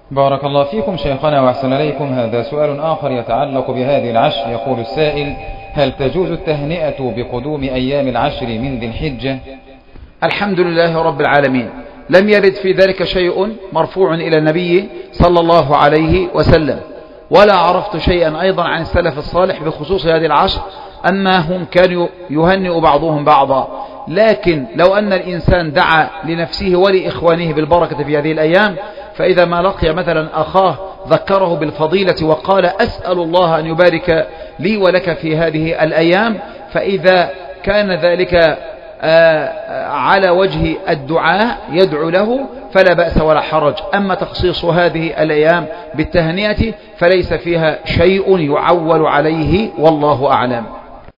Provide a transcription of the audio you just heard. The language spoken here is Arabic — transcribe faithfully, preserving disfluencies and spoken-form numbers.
بارك الله فيكم شيخنا وأحسن إليكم. هذا سؤال آخر يتعلق بهذه العشر. يقول السائل: هل تجوز التهنئة بقدوم أيام العشر من ذي الحجة؟ الحمد لله رب العالمين، لم يرد في ذلك شيء مرفوع إلى النبي صلى الله عليه وسلم، ولا عرفت شيئا أيضا عن السلف الصالح بخصوص هذه العشر أنهم كانوا يهنئ بعضهم بعضا. لكن لو أن الإنسان دعا لنفسه ولإخوانه بالبركة في هذه الأيام، فإذا ما لقي مثلا أخاه ذكره بالفضيلة وقال: أسأل الله أن يبارك لي ولك في هذه الأيام، فإذا كان ذلك على وجه الدعاء يدعو له فلا بأس ولا حرج. أما تخصيص هذه الأيام بالتهنئة فليس فيها شيء يعول عليه، والله أعلم.